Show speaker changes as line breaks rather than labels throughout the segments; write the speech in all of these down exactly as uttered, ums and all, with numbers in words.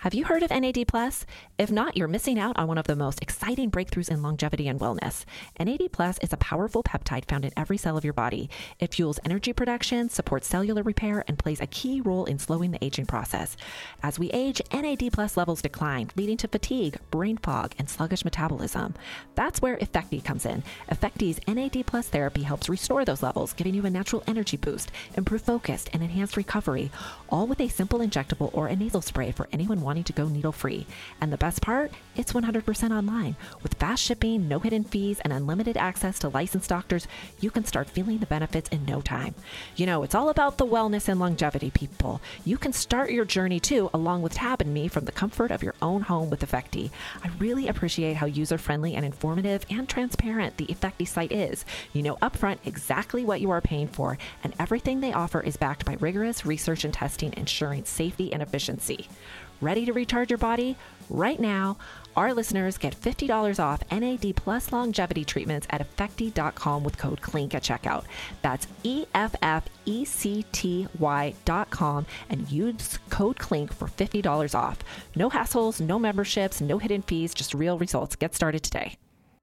Have you heard of N A D plus? If not, you're missing out on one of the most exciting breakthroughs in longevity and wellness. N A D plus is a powerful peptide found in every cell of your body. It fuels energy production, supports cellular repair, and plays a key role in slowing the aging process. As we age, N A D plus levels decline, leading to fatigue, brain fog, and sluggish metabolism. That's where Effecti comes in. Effecti's N A D plus therapy helps restore those levels, giving you a natural energy boost, improved focus, and enhanced recovery, all with a simple injectable or a nasal spray for anyone wanting to go needle-free. And the best part? It's one hundred percent online. With fast shipping, no hidden fees, and unlimited access to licensed doctors, you can start feeling the benefits in no time. You know, it's all about the wellness and longevity, people. You can start your journey too, along with Tab and me, from the comfort of your own home with Effecti. I really appreciate how user-friendly and informative and transparent the Effecti site is. You know upfront exactly what you are paying for, and everything they offer is backed by rigorous research and testing, ensuring safety and efficiency. Ready to recharge your body? Right now, our listeners get fifty dollars off N A D plus longevity treatments at Effecti dot com with code CLINK at checkout. That's E F F E C T Y dot com and use code CLINK for fifty dollars off. No hassles, no memberships, no hidden fees, just real results. Get started today.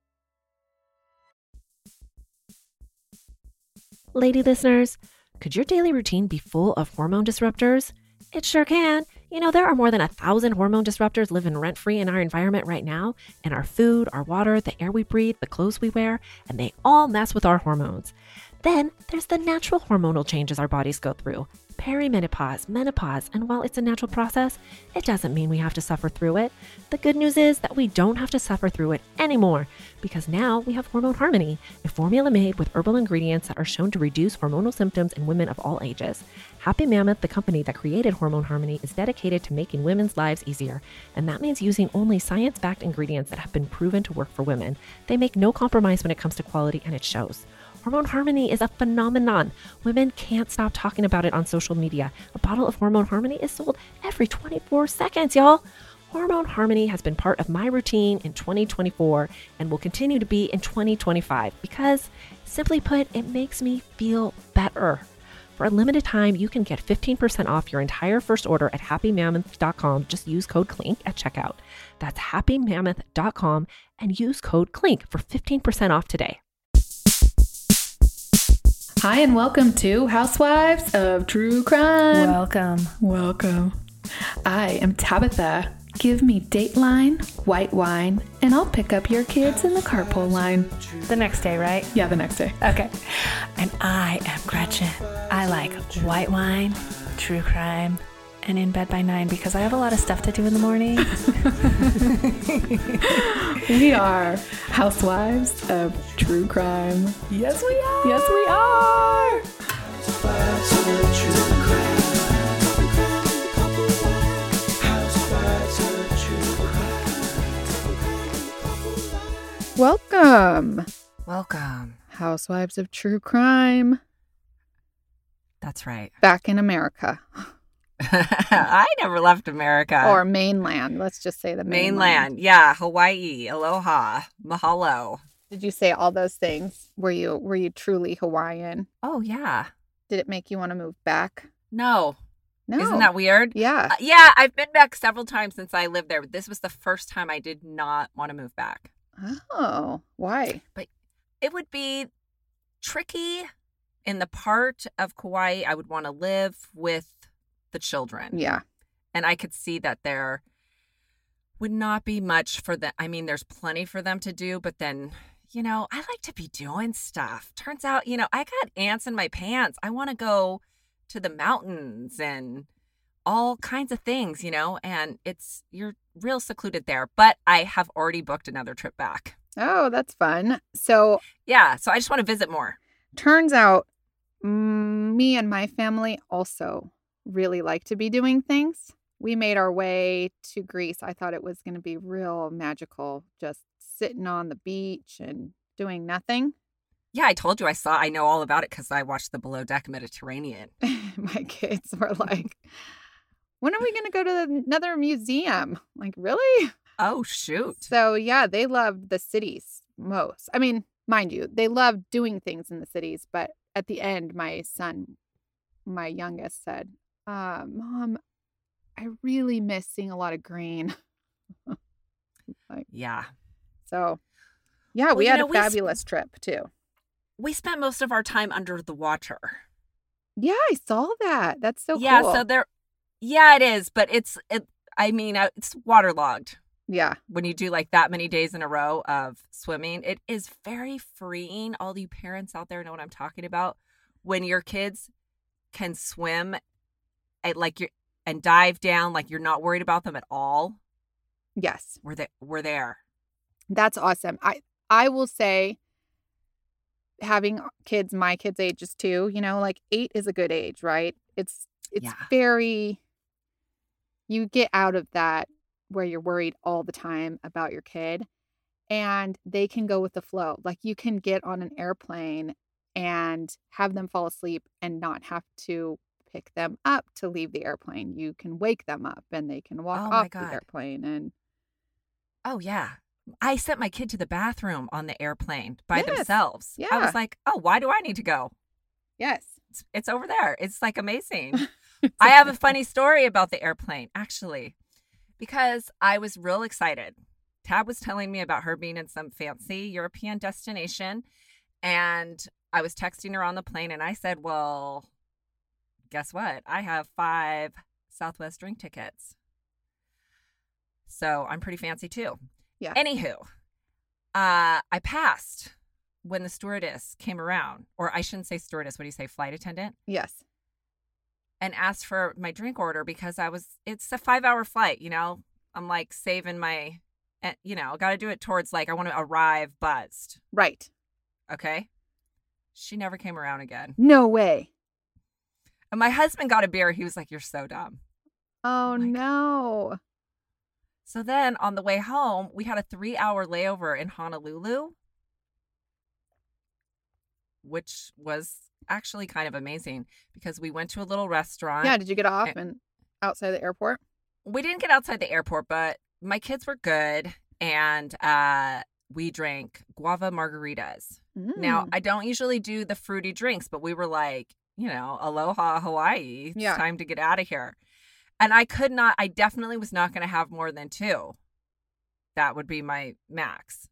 Lady listeners, could your daily routine be full of hormone disruptors? It sure can. You know, there are more than a thousand hormone disruptors living rent-free in our environment right now, in our food, our water, the air we breathe, the clothes we wear, and they all mess with our hormones. Then there's the natural hormonal changes our bodies go through, perimenopause, menopause, and while it's a natural process, it doesn't mean we have to suffer through it. The good news is that we don't have to suffer through it anymore, because now we have Hormone Harmony, a formula made with herbal ingredients that are shown to reduce hormonal symptoms in women of all ages. Happy Mammoth, the company that created Hormone Harmony, is dedicated to making women's lives easier, and that means using only science-backed ingredients that have been proven to work for women. They make no compromise when it comes to quality, and it shows. Hormone Harmony is a phenomenon. Women can't stop talking about it on social media. A bottle of Hormone Harmony is sold every twenty-four seconds, y'all. Hormone Harmony has been part of my routine in twenty twenty-four and will continue to be in twenty twenty-five because, simply put, it makes me feel better. For a limited time, you can get fifteen percent off your entire first order at happy mammoth dot com. Just use code CLINK at checkout. That's happy mammoth dot com and use code CLINK for fifteen percent off today.
Hi, and welcome to Housewives of True Crime.
Welcome.
Welcome. I am Tabitha. Give me Dateline, white wine, and I'll pick up your kids in the carpool line.
The next day, right?
Yeah, the next day.
Okay. And I am Gretchen. I like white wine, true crime, and in bed by nine because I have a lot of stuff to do in the morning.
We are Housewives of True Crime.
Yes, we are.
Yes, we are. Welcome.
Welcome.
Housewives of True Crime.
That's right.
Back in America.
I never left America.
Or mainland. Let's just say the mainland.
Mainland. Yeah. Hawaii. Aloha. Mahalo.
Did you say all those things? Were you were you truly Hawaiian?
Oh, yeah.
Did it make you want to move back?
No.
No.
Isn't that weird?
Yeah.
Uh, yeah. I've been back several times since I lived there, but this was the first time I did not want to move back.
Oh, why?
But it would be tricky in the part of Kauai I would want to live with the children.
Yeah.
And I could see that there would not be much for them. I mean, there's plenty for them to do, but then, you know, I like to be doing stuff. Turns out, you know, I got ants in my pants. I want to go to the mountains and all kinds of things, you know, and it's, you're real secluded there. But I have already booked another trip back.
Oh, that's fun. So,
yeah, so I just want to visit more.
Turns out mm, me and my family also really like to be doing things. We made our way to Greece. I thought it was going to be real magical, just sitting on the beach and doing nothing.
Yeah, I told you I saw, I know all about it because I watched the Below Deck Mediterranean.
My kids were like, when are we going to go to another museum? Like, really?
Oh, shoot.
So, yeah, they loved the cities most. I mean, mind you, they loved doing things in the cities. But at the end, my son, my youngest, said, uh, Mom, I really miss seeing a lot of green. like,
Yeah.
So, yeah,
Well,
we
you
had
know,
a
we s-
fabulous trip too.
We spent most of our time under the water.
Yeah, I saw that. That's so
yeah,
cool.
so there, yeah, it is, but it's, it, I mean, uh, it's waterlogged.
Yeah.
When you do like that many days in a row of swimming, it is very freeing. All you parents out there know what I'm talking about. When your kids can swim at like you and dive down, like you're not worried about them at all.
Yes.
We're there. We're there.
That's awesome. I I will say, having kids my kids' ages too, you know, like eight is a good age, right? It's it's
Yeah.
very, you get out of that where you're worried all the time about your kid, and they can go with the flow. Like you can get on an airplane and have them fall asleep and not have to pick them up to leave the airplane. You can wake them up and they can walk
Oh my
off the
God.
airplane. And
Oh yeah. I sent my kid to the bathroom on the airplane by
Yes.
themselves. I
Yeah.
was like, oh, why do I need to go?
yes.
It's, it's over there. It's like amazing. I have a funny story about the airplane, actually, because I was real excited. Tab was telling me about her being in some fancy European destination, and I was texting her on the plane, and I said, well, guess what? I have five Southwest drink tickets. So I'm pretty fancy, too.
Yeah.
Anywho, uh, I passed when the stewardess came around, or I shouldn't say stewardess. What do you say? Flight attendant?
Yes.
And asked for my drink order because I was, it's a five hour flight, you know, I'm like saving my, you know, got to do it towards like, I want to arrive buzzed.
Right.
Okay. She never came around again.
No way.
And my husband got a beer. He was like, you're so dumb.
Oh,
Like-
no.
So then on the way home, we had a three hour layover in Honolulu, which was actually kind of amazing because we went to a little restaurant.
Yeah. Did you get off
and-
and outside the airport?
We didn't get outside the airport, but my kids were good. And uh, we drank guava margaritas. Now,
Mm.
I don't usually do the fruity drinks, but we were like, you know, aloha Hawaii. It's
Yeah.
time to get out of here. And I could not, I definitely was not going to have more than two. That would be my max.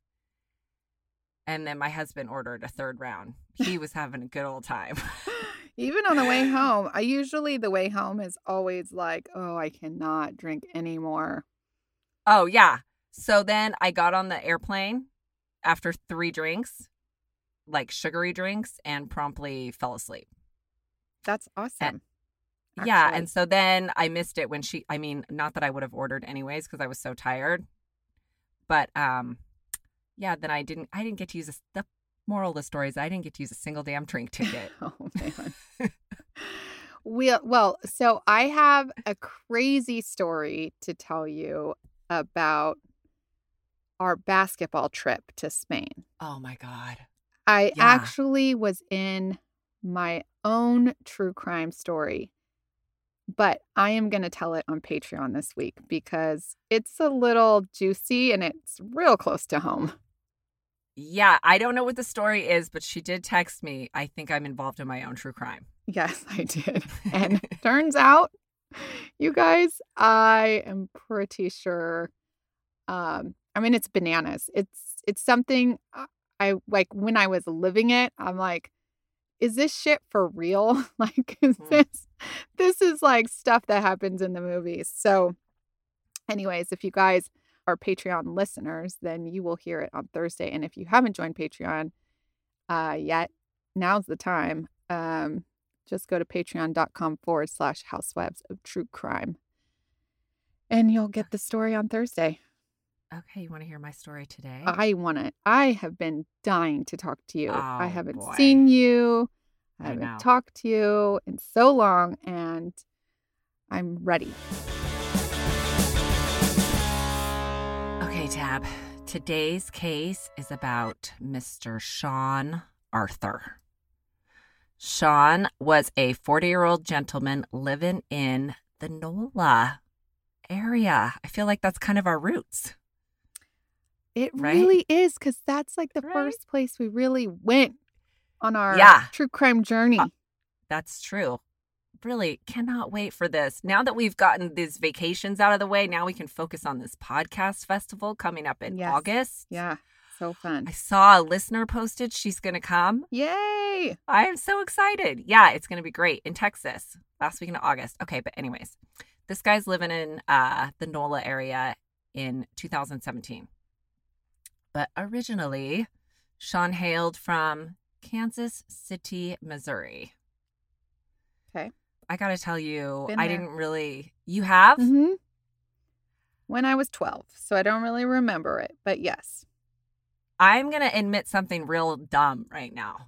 And then my husband ordered a third round. He was having a good old time.
Even on the way home, I usually, the way home is always like, oh, I cannot drink anymore.
Oh, yeah. So then I got on the airplane after three drinks, like sugary drinks, and promptly fell asleep.
That's awesome.
Yeah.
actually.
And so then I missed it when she, I mean, not that I would have ordered anyways because I was so tired. But um, yeah, then I didn't, I didn't get to use a, the moral of the story is I didn't get to use a single damn drink ticket.
Oh, man. we, well, so I have a crazy story to tell you about our basketball trip to Spain.
Oh my God.
I
Yeah.
actually was in my own true crime story, but I am going to tell it on Patreon this week because it's a little juicy and it's real close to home.
Yeah. I don't know what the story is, but she did text me. I think I'm involved in my own true crime.
Yes, I did. And turns out, you guys, I am pretty sure. Um, I mean, it's bananas. It's it's something I- I like when I was living it. I'm like, is this shit for real? Like, is
Hmm.
this this is like stuff that happens in the movies. So, anyways, if you guys are Patreon listeners, then you will hear it on Thursday. And if you haven't joined Patreon uh, yet, now's the time. Um, just go to patreon.com forward slash housewives of true crime. And you'll get the story on Thursday.
Okay. You want to hear my story today?
I want to, I have been dying to talk to you. I
Oh,
haven't
boy.
seen you. I
I
haven't
know.
talked to you in so long, and I'm ready.
Okay, Tab. Today's case is about Mister Sean Arthur. Sean was a forty-year-old gentleman living in the NOLA area. I feel like that's kind of our roots.
It
Right?
really is, because that's like the
Right?
first place we really went on our
Yeah.
true crime journey.
Uh, That's true. really cannot wait for this. Now that we've gotten these vacations out of the way, now we can focus on this podcast festival coming up in
Yes.
August.
Yeah. So fun.
I saw a listener posted she's going to come.
Yay.
I am so excited. Yeah, it's going to be great in Texas. Last week in August. Okay, but anyways, this guy's living in uh, the NOLA area in two thousand seventeen. But originally, Sean hailed from Kansas City, Missouri.
Okay.
I got to tell you,
Been
I
there.
didn't really... You have?
Mm-hmm. When I was twelve, so I don't really remember it, but yes.
I'm going to admit something real dumb right now.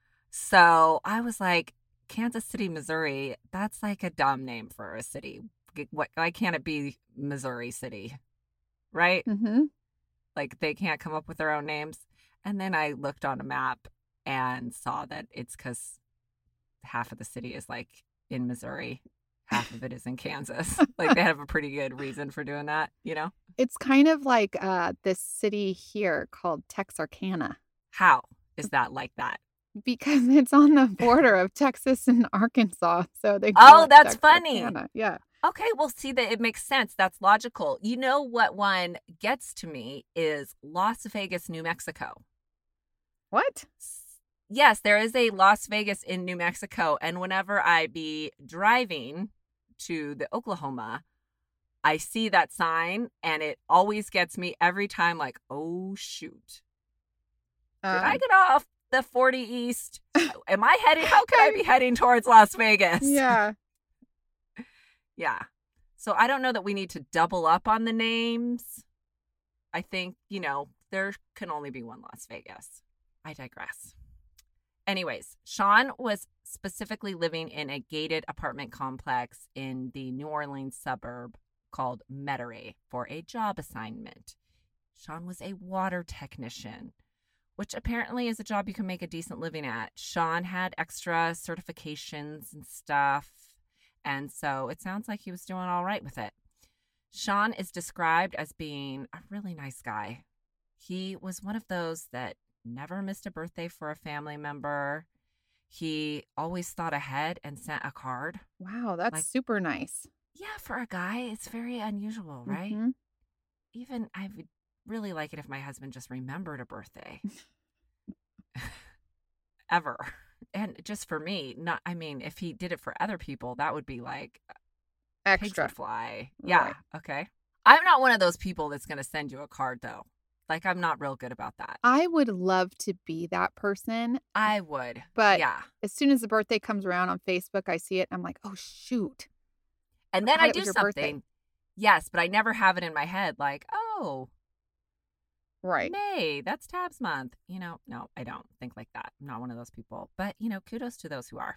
So I was like, Kansas City, Missouri, that's like a dumb name for a city. What? Why can't it be Missouri City? Right?
Mm-hmm.
Like they can't come up with their own names. And then I looked on a map and saw that it's because half of the city is like in Missouri. Half of it is in Kansas. Like they have a pretty good reason for doing that, you know?
It's kind of like uh, this city here called Texarkana
How is that like that?
because it's on the border of Texas and Arkansas. So they
Oh,
call it
that's funny.
Texarkana. Yeah.
Okay, well, see that it makes sense. That's logical. You know what one gets to me is Las Vegas, New Mexico.
What?
Yes, there is a Las Vegas in New Mexico. And whenever I be driving to the Oklahoma, I see that sign and it always gets me every time like, oh, shoot. Did
Um,
I get off the forty East? Am I heading? How could I be heading towards Las Vegas?
Yeah.
Yeah. So I don't know that we need to double up on the names. I think, you know, there can only be one Las Vegas. I digress. Anyways, Sean was specifically living in a gated apartment complex in the New Orleans suburb called Metairie for a job assignment. Sean was a water technician, which apparently is a job you can make a decent living at. Sean had extra certifications and stuff, and so it sounds like he was doing all right with it. Sean is described as being a really nice guy. He was one of those that never missed a birthday for a family member. He always thought ahead and sent a card.
Wow, that's
Like-
super nice.
Yeah, for a guy, it's very unusual, right?
Mhm.
Even I would really like it if my husband just remembered a birthday. Ever. And just for me, not, I mean, if he did it for other people, that would be like pigs
Extra.
would fly. Yeah.
Right.
Okay. I'm not one of those people that's going to send you a card though. Like I'm not real good about that.
I would love to be that person.
I would.
But
yeah.
as soon as the birthday comes around on Facebook, I see it. I'm like, oh, shoot.
And then
thought
I
it
do
was your
something.
birthday.
Yes, but I never have it in my head like, oh,
Right.
May, that's Tabs month. You know, no, I don't think like that. I'm not one of those people. But, you know, kudos to those who are.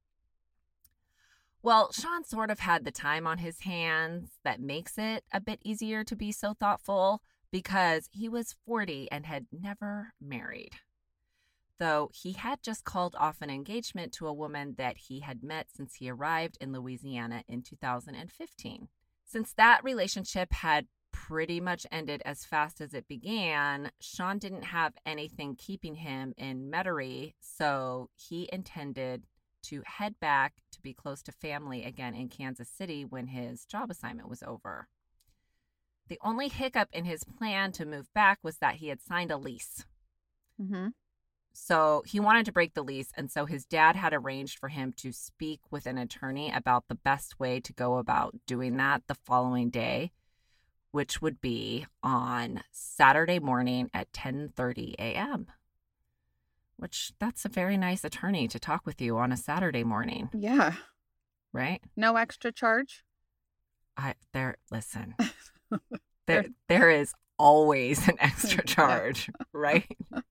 Well, Sean sort of had the time on his hands that makes it a bit easier to be so thoughtful because he was forty and had never married. Though he had just called off an engagement to a woman that he had met since he arrived in Louisiana in two thousand fifteen. Since that relationship had pretty much ended as fast as it began, Sean didn't have anything keeping him in Metairie, so he intended to head back to be close to family again in Kansas City when his job assignment was over. The only hiccup in his plan to move back was that he had signed a lease.
Mm-hmm.
So he wanted to break the lease, and so his dad had arranged for him to speak with an attorney about the best way to go about doing that the following day, which would be on Saturday morning at ten thirty a.m., which that's a very nice attorney to talk with you on a Saturday morning,
Yeah.
right?
No extra charge.
I there listen. there there is always an extra charge, right?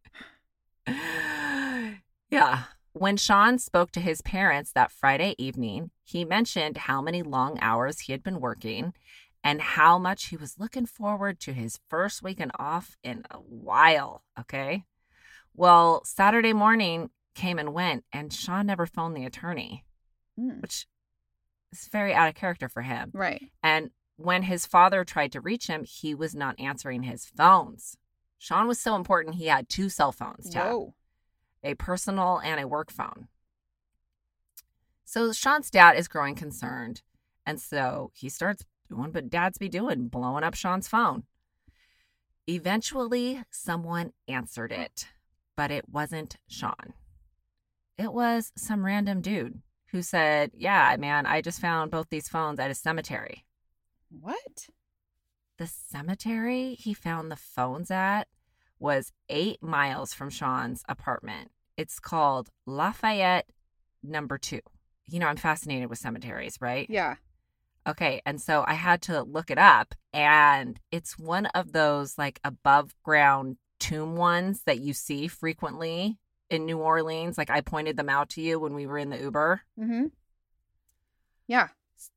Yeah. When Sean spoke to his parents that Friday evening, he mentioned how many long hours he had been working and how much he was looking forward to his first weekend off in a while, okay? Well, Saturday morning came and went, and Sean never phoned the attorney,
Mm.
which is very out of character for him.
Right.
And when his father tried to reach him, he was not answering his phones. Sean was so important, he had two cell phones, Tab,
Whoa.
a personal and a work phone.
So Sean's dad is growing concerned. And so he starts doing what dads be doing, blowing up Sean's phone. Eventually, someone answered it, but it wasn't Sean. It was some random dude who said, yeah, man, I just found both these phones at a cemetery.
What?
The cemetery he found the phones at was eight miles from Sean's apartment. It's called Lafayette Number Two. You know, I'm fascinated with cemeteries, right?
Yeah.
Okay, and so I had to look it up, and it's one of those like above ground tomb ones that you see frequently in New Orleans. Like I pointed them out to you when we were in the Uber.
Mm-hmm. Yeah.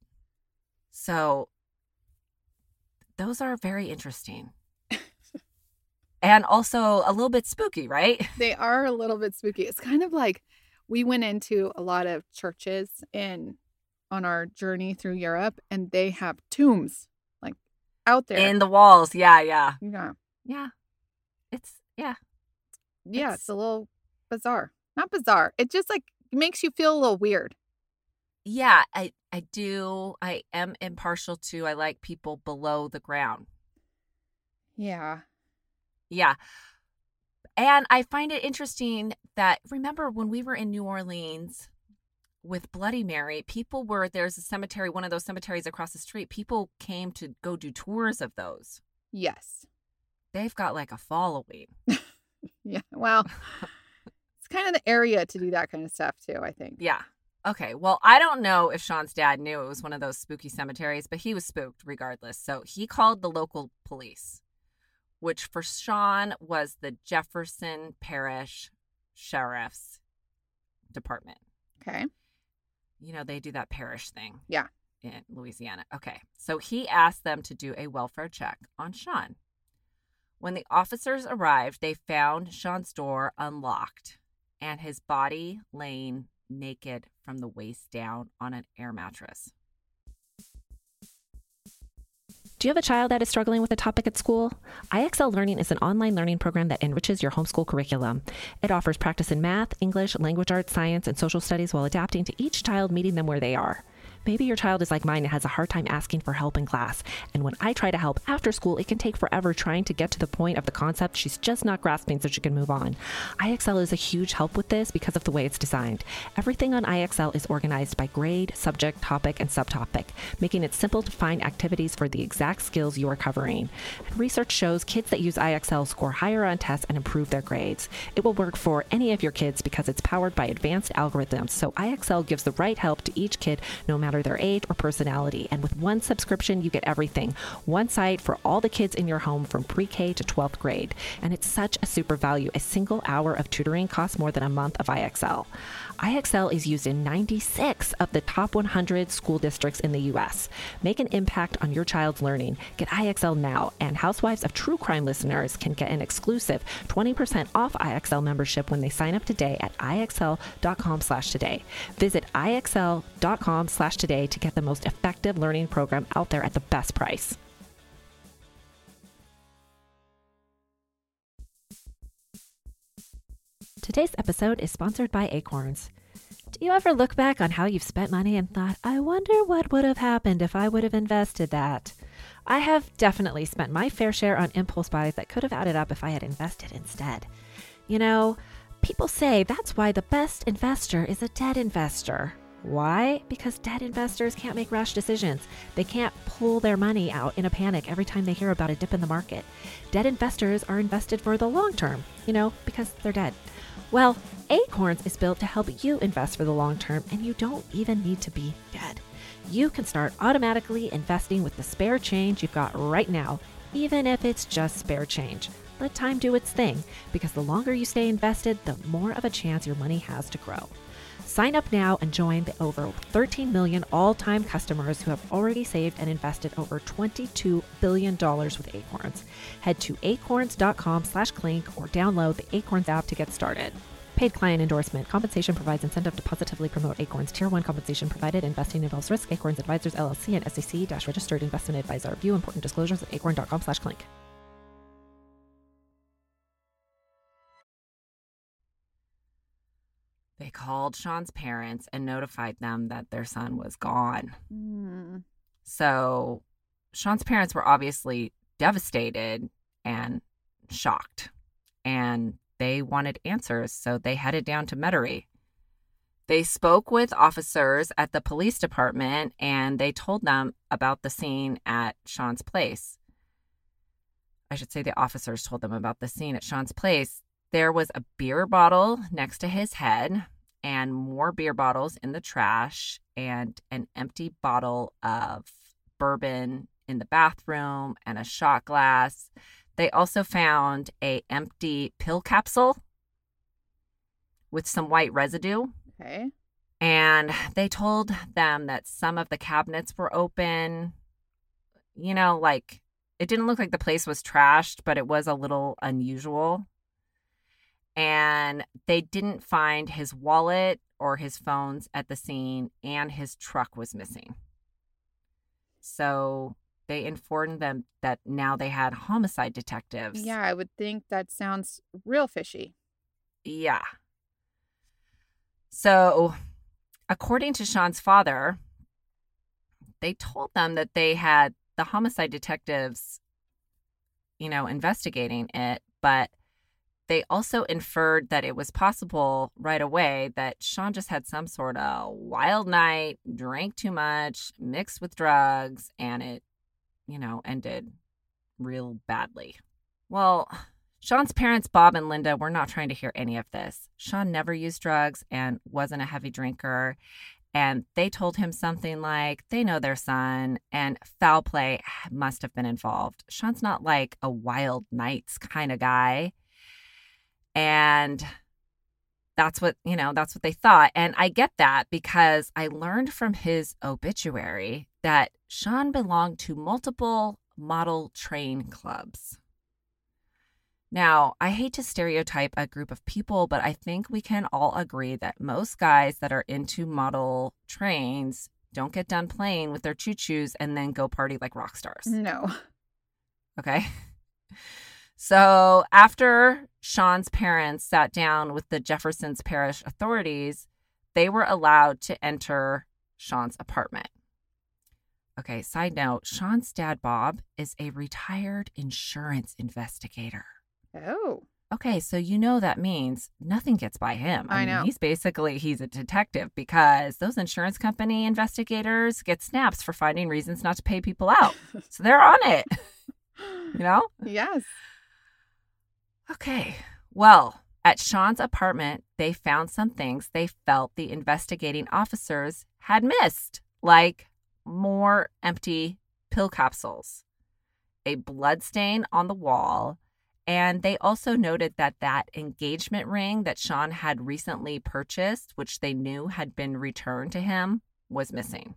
So those are very interesting. And also a little bit spooky, right?
They are a little bit spooky. It's kind of like we went into a lot of churches in on our journey through Europe, and they have tombs like out there
in the walls. Yeah, yeah.
Yeah.
Yeah. It's, yeah.
Yeah,
It's,
it's a little bizarre. Not bizarre. It just like makes you feel a little weird.
Yeah, I, I do. I am impartial to, I like people below the ground.
Yeah.
Yeah. And I find it interesting that, remember when we were in New Orleans with Bloody Mary, people were, there's a cemetery, one of those cemeteries across the street. People came to go do tours of those.
Yes.
They've got like a following.
Yeah. Well, it's kind of the area to do that kind of stuff too, I think.
Yeah. Okay. Well, I don't know if Sean's dad knew it was one of those spooky cemeteries, but he was spooked regardless. So he called the local police, which for Sean was the Jefferson Parish Sheriff's Department.
Okay.
You know, they do that parish thing.
Yeah.
In Louisiana. Okay. So he asked them to do a welfare check on Sean. When the officers arrived, they found Sean's door unlocked and his body laying naked from the waist down on an air mattress.
Do you have a child that is struggling with a topic at school? I X L Learning is an online learning program that enriches your homeschool curriculum. It offers practice in math, English, language arts, science, and social studies while adapting to each child, meeting them where they are. Maybe your child is like mine and has a hard time asking for help in class. And when I try to help after school, it can take forever trying to get to the point of the concept she's just not grasping so she can move on. I X L is a huge help with this because of the way it's designed. Everything on I X L is organized by grade, subject, topic, and subtopic, making it simple to find activities for the exact skills you are covering. And research shows kids that use I X L score higher on tests and improve their grades. It will work for any of your kids because it's powered by advanced algorithms, so I X L gives the right help to each kid no matter their age or personality. And with one subscription, you get everything. One site for all the kids in your home from pre-K to twelfth grade. And it's such a super value. A single hour of tutoring costs more than a month of I X L. I X L is used in ninety-six of the top one hundred school districts in the U S. Make an impact on your child's learning. Get I X L now, and Housewives of True Crime listeners can get an exclusive twenty percent off I X L membership when they sign up today at ixl.com slash today. Visit ixl.com slash today to get the most effective learning program out there at the best price. Today's episode is sponsored by Acorns. Do you ever look back on how you've spent money and thought, I wonder what would have happened if I would have invested that? I have definitely spent my fair share on impulse buys that could have added up if I had invested instead. You know, people say that's why the best investor is a debt investor. Why? Because debt investors can't make rash decisions. They can't pull their money out in a panic every time they hear about a dip in the market. Debt investors are invested for the long term, you know, because they're dead. Well, Acorns is built to help you invest for the long term, and you don't even need to be dead. You can start automatically investing with the spare change you've got right now, even if it's just spare change. Let time do its thing, because the longer you stay invested, the more of a chance your money has to grow. Sign up now and join the over thirteen million all-time customers who have already saved and invested over twenty-two billion dollars with Acorns. Head to acorns.com slash clink or download the Acorns app to get started. Paid client endorsement. Compensation provides incentive to positively promote Acorns. Tier one compensation provided. Investing involves risk. Acorns Advisors, L L C and S E C-registered investment advisor. View important disclosures at acorn.com slash clink.
They they called Sean's parents and notified them that their son was gone.
Mm.
So Sean's parents were obviously devastated and shocked, and they wanted answers, so they headed down to Metairie. They spoke with officers at the police department, and they told them about the scene at Sean's place. I should say the officers told them about the scene at Sean's place. There was a beer bottle next to his head and more beer bottles in the trash and an empty bottle of bourbon in the bathroom and a shot glass. They also found a empty pill capsule with some white residue.
Okay.
And they told them that some of the cabinets were open. You know, like, it didn't look like the place was trashed, but it was a little unusual. And they didn't find his wallet or his phones at the scene, and his truck was missing. So they informed them that now they had homicide detectives.
Yeah, I would think that sounds real fishy.
Yeah. So, according to Sean's father, they told them that they had the homicide detectives, you know, investigating it, but they also inferred that it was possible right away that Sean just had some sort of wild night, drank too much, mixed with drugs, and it, you know, ended real badly. Well, Sean's parents, Bob and Linda, were not trying to hear any of this. Sean never used drugs and wasn't a heavy drinker. And they told him something like, they know their son and foul play must have been involved. Sean's not like a wild nights kind of guy. And that's what, you know, that's what they thought. And I get that because I learned from his obituary that Sean belonged to multiple model train clubs. Now, I hate to stereotype a group of people, but I think we can all agree that most guys that are into model trains don't get done playing with their choo-choos and then go party like rock stars.
No.
Okay. So after Sean's parents sat down with the Jefferson's Parish authorities, they were allowed to enter Sean's apartment. Okay, side note, Sean's dad, Bob, is a retired insurance investigator.
Oh.
Okay, so you know that means nothing gets by him.
I
mean,
know.
He's basically, he's a detective because those insurance company investigators get snaps for finding reasons not to pay people out. So they're on it, you know?
Yes.
Okay, well, at Sean's apartment, they found some things they felt the investigating officers had missed, like more empty pill capsules, a blood stain on the wall, and they also noted that that engagement ring that Sean had recently purchased, which they knew had been returned to him, was missing.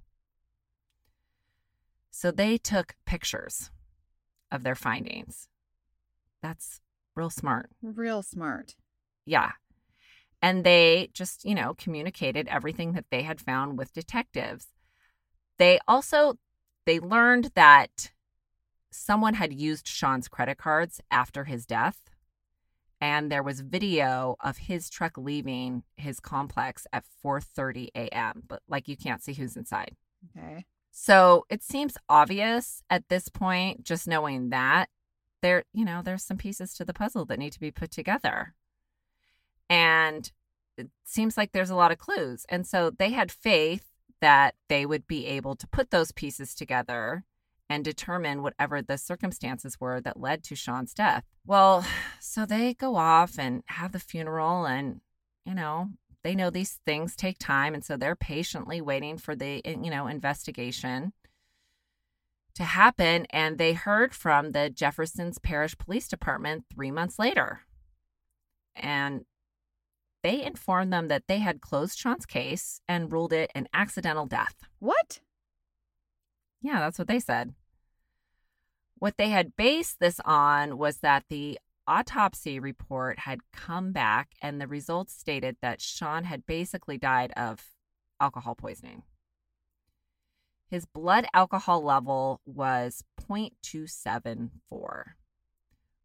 So they took pictures of their findings. That's real smart.
Real smart.
Yeah. And they just, you know, communicated everything that they had found with detectives. They also, they learned that someone had used Sean's credit cards after his death. And there was video of his truck leaving his complex at four thirty a.m. But like, you can't see who's inside.
Okay.
So it seems obvious at this point, just knowing that, there, you know, there's some pieces to the puzzle that need to be put together. And it seems like there's a lot of clues. And so they had faith that they would be able to put those pieces together and determine whatever the circumstances were that led to Sean's death. Well, so they go off and have the funeral, and, you know, they know these things take time. And so they're patiently waiting for the, you know, investigation to happen. And they heard from the Jefferson's Parish Police Department three months later. And they informed them that they had closed Sean's case and ruled it an accidental death.
What?
Yeah, that's what they said. What they had based this on was that the autopsy report had come back and the results stated that Sean had basically died of alcohol poisoning. His blood alcohol level was zero point two seven four,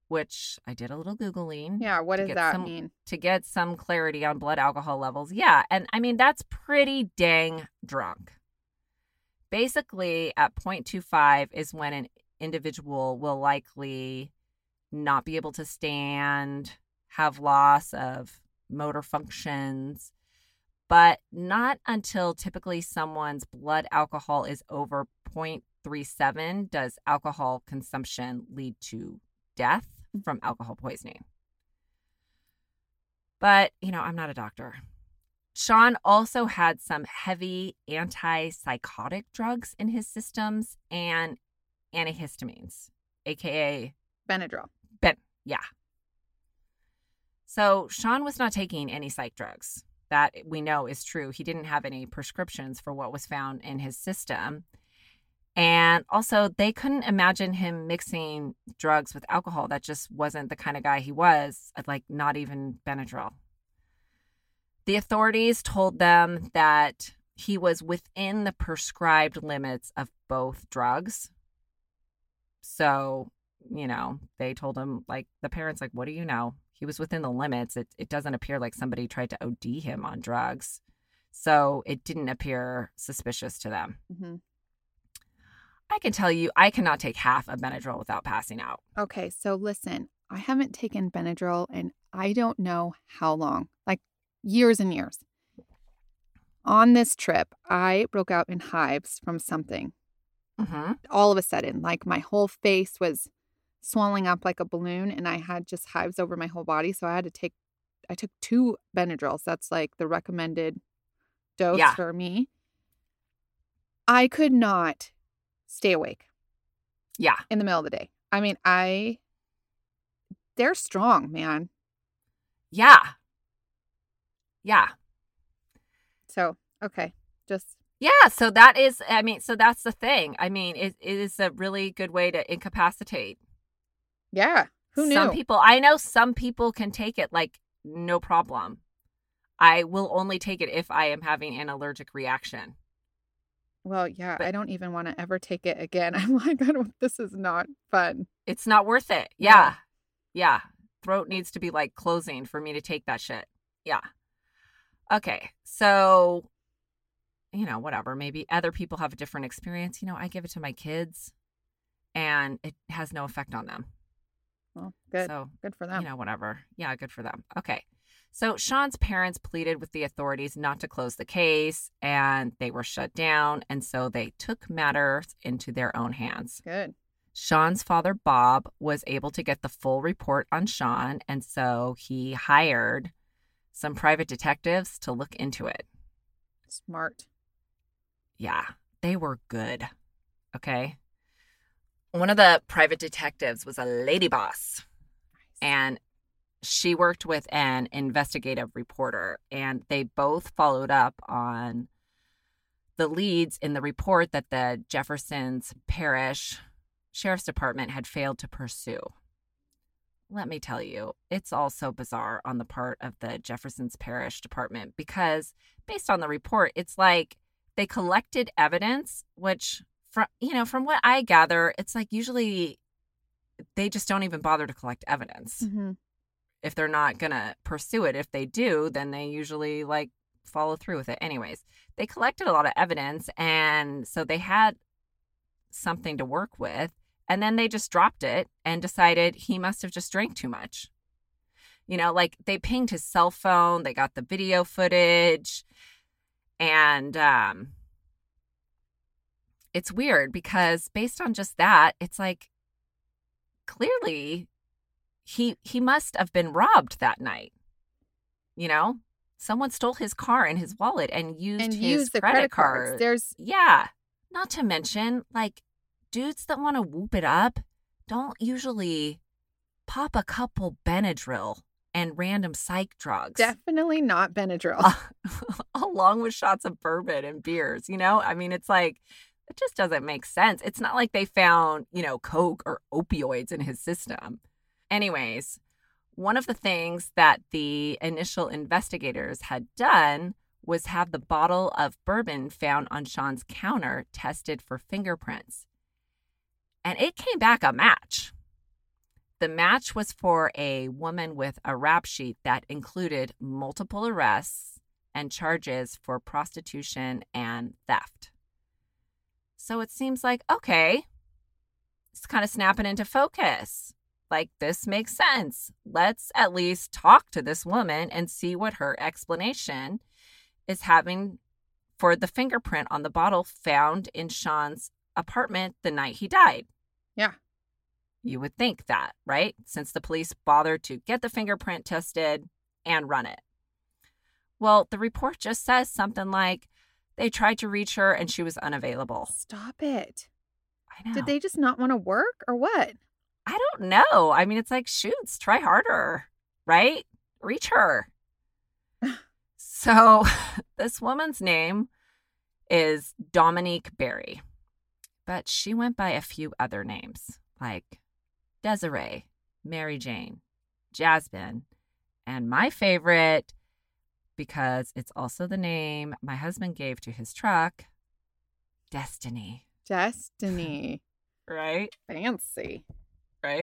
which I did a little Googling.
Yeah, what
to
does
get
that
some-
mean?
To get some clarity on blood alcohol levels. Yeah, and I mean, that's pretty dang drunk. Basically, at zero point two five is when an individual will likely not be able to stand, have loss of motor functions, but not until typically someone's blood alcohol is over zero point three seven does alcohol consumption lead to death from alcohol poisoning. But, you know, I'm not a doctor. Sean also had some heavy antipsychotic drugs in his systems and antihistamines, a k a.
Benadryl.
Ben, yeah. So Sean was not taking any psych drugs. That we know is true. He didn't have any prescriptions for what was found in his system. And also, they couldn't imagine him mixing drugs with alcohol. That just wasn't the kind of guy he was, like not even Benadryl. The authorities told them that he was within the prescribed limits of both drugs. So, you know, they told him, like, the parents, like, what do you know? He was within the limits. It, it doesn't appear like somebody tried to O D him on drugs. So it didn't appear suspicious to them.
Mm-hmm.
I can tell you, I cannot take half a Benadryl without passing out.
Okay, so listen, I haven't taken Benadryl in I don't know how long, like years and years. On this trip, I broke out in hives from something.
Mm-hmm.
All of a sudden, like my whole face was swelling up like a balloon and I had just hives over my whole body. So I had to take, I took two Benadryls. That's like the recommended dose
Yeah.
for me. I could not stay awake.
Yeah.
In the middle of the day. I mean, I, they're strong, man.
Yeah. Yeah.
So, okay. Just.
Yeah. So that is, I mean, so that's the thing. I mean, it, it is a really good way to incapacitate.
Yeah. Who knew?
Some people, I know some people can take it like no problem. I will only take it if I am having an allergic reaction.
Well, yeah,
But-
I don't even want to ever take it again. I'm like, I don't, this is not fun.
It's not worth it. Yeah. Yeah. Throat needs to be like closing for me to take that shit. Yeah. Okay. So, you know, whatever. Maybe other people have a different experience. You know, I give it to my kids and it has no effect on them.
Well, good.
So,
Good for them.
you know, whatever. Yeah, good for them. Okay. So Sean's parents pleaded with the authorities not to close the case and they were shut down. And so they took matters into their own hands.
Good.
Sean's father, Bob, was able to get the full report on Sean. And so he hired some private detectives to look into it.
Smart.
Yeah, they were good. Okay. One of the private detectives was a lady boss. And she worked with an investigative reporter, and they both followed up on the leads in the report that the Jefferson's Parish Sheriff's Department had failed to pursue. Let me tell you, it's all so bizarre on the part of the Jefferson's Parish Department because based on the report, it's like they collected evidence, which, from, you know, from what I gather, it's like usually they just don't even bother to collect evidence.
Mm-hmm.
If they're not going to pursue it. If they do, then they usually like follow through with it. Anyways, they collected a lot of evidence. And so they had something to work with. And then they just dropped it and decided he must have just drank too much. You know, like they pinged his cell phone. They got the video footage. And um, it's weird because based on just that, it's like clearly He he must have been robbed that night. You know, someone stole his car and his wallet and used
And
his
use the
credit,
credit cards.
card.
There's
Yeah. Not to mention, like, dudes that want to whoop it up don't usually pop a couple Benadryl and random psych drugs.
definitely not Benadryl.
Along with shots of bourbon and beers, you know? I mean, it's like, it just doesn't make sense. It's not like they found, you know, coke or opioids in his system. Anyways, one of the things that the initial investigators had done was have the bottle of bourbon found on Sean's counter tested for fingerprints. And it came back a match. The match was for a woman with a rap sheet that included multiple arrests and charges for prostitution and theft. So it seems like, okay, it's kind of snapping into focus. Like, this makes sense. Let's at least talk to this woman and see what her explanation is having for the fingerprint on the bottle found in Sean's apartment the night he died.
Yeah.
You would think that, right? Since the police bothered to get the fingerprint tested and run it. Well, the report just says something like they tried to reach her and she was unavailable.
Stop it.
I know.
Did they just not want to work or what?
I don't know. I mean, it's like, shoots, try harder, right? Reach her. So this woman's name is Dominique Berry, but she went by a few other names like Desiree, Mary Jane, Jasmine, and my favorite, because it's also the name my husband gave to his truck, Destiny.
Destiny.
Right?
Fancy.
Right?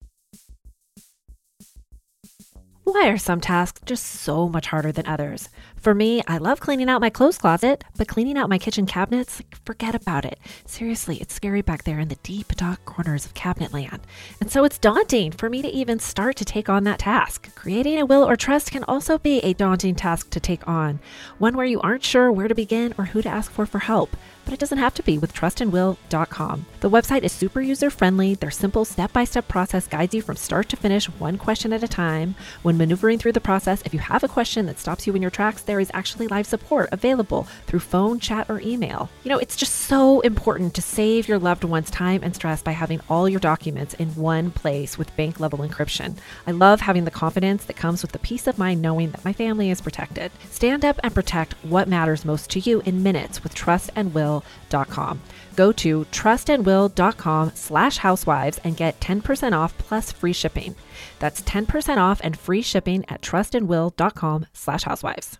Why are some tasks just so much harder than others? For me, I love cleaning out my clothes closet, but cleaning out my kitchen cabinets, like, forget about it. Seriously, it's scary back there in the deep, dark corners of cabinet land. And so it's daunting for me to even start to take on that task. Creating a will or trust can also be a daunting task to take on, one where you aren't sure where to begin or who to ask for for help. But it doesn't have to be with trust and will dot com. The website is super user-friendly. Their simple step-by-step process guides you from start to finish, one question at a time. When maneuvering through the process, if you have a question that stops you in your tracks, there is actually live support available through phone, chat, or email. You know, it's just so important to save your loved one's time and stress by having all your documents in one place with bank-level encryption. I love having the confidence that comes with the peace of mind knowing that my family is protected. Stand up and protect what matters most to you in minutes with trust and will dot com. Go to trustandwill.com slash housewives and get ten percent off plus free shipping. That's ten percent off and free shipping at trustandwill.com slash housewives.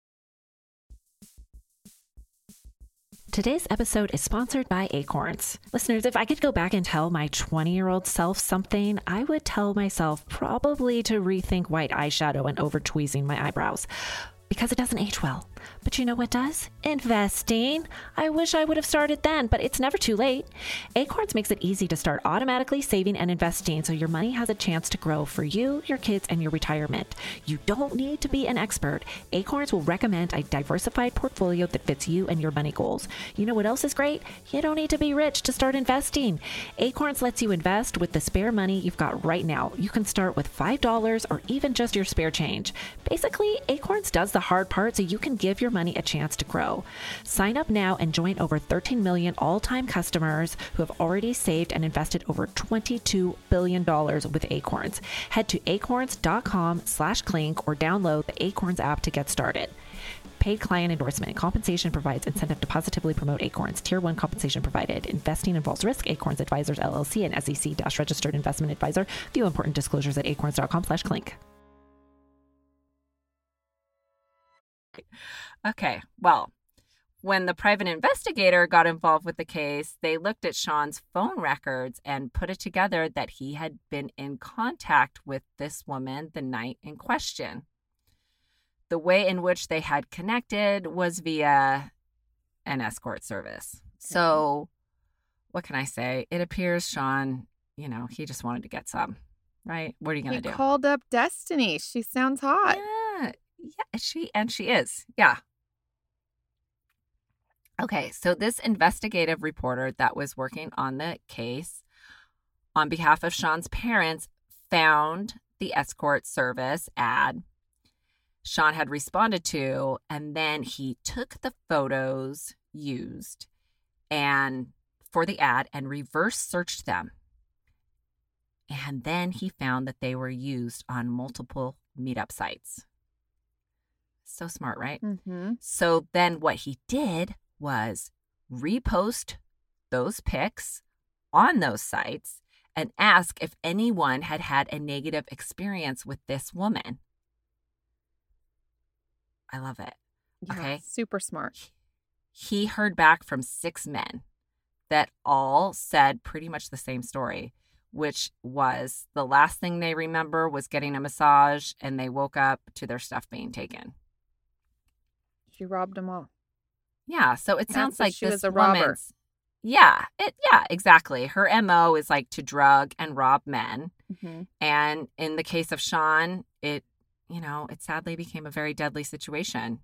Today's episode is sponsored by Acorns. Listeners, if I could go back and tell my twenty-year-old self something, I would tell myself probably to rethink white eyeshadow and over-tweezing my eyebrows, because it doesn't age well. But you know what does? Investing. I wish I would have started then, but it's never too late. Acorns makes it easy to start automatically saving and investing so your money has a chance to grow for you, your kids, and your retirement. You don't need to be an expert. Acorns will recommend a diversified portfolio that fits you and your money goals. You know what else is great? You don't need to be rich to start investing. Acorns lets you invest with the spare money you've got right now. You can start with five dollars or even just your spare change. Basically, Acorns does the hard part so you can give your money a chance to grow. Sign up now and join over thirteen million all-time customers who have already saved and invested over twenty-two billion dollars with Acorns. Head to acorns.com slash clink or download the Acorns app to get started. Paid client endorsement. Compensation provides incentive to positively promote Acorns. Tier one compensation provided. Investing involves risk. Acorns Advisors, L L C, and S E C-registered investment advisor. View important disclosures at acorns.com slash clink.
Okay, well, when the private investigator got involved with the case, they looked at Sean's phone records and put it together that he had been in contact with this woman the night in question. The way in which they had connected was via an escort service. So, what can I say? It appears Sean, you know, he just wanted to get some, right? What are you going to do?
He called up Destiny. She sounds hot.
Yeah, yeah, she, and she is, yeah. Okay, so this investigative reporter that was working on the case on behalf of Sean's parents found the escort service ad Sean had responded to, and then he took the photos used and for the ad and reverse searched them. And then he found that they were used on multiple meetup sites. So smart, right?
Mm-hmm.
So then what he did was repost those pics on those sites and ask if anyone had had a negative experience with this woman. I love it.
Yeah,
okay.
Super smart.
He heard back from six men that all said pretty much the same story. which was the last thing they remember was getting a massage, and they woke up to their stuff being taken.
She robbed them all.
Yeah, so it sounds
Apparently
like
she
this
was a robber.
woman's- Yeah, it yeah, exactly. Her M O is like to drug and rob men.
Mm-hmm.
And in the case of Sean, it, you know, it sadly became a very deadly situation.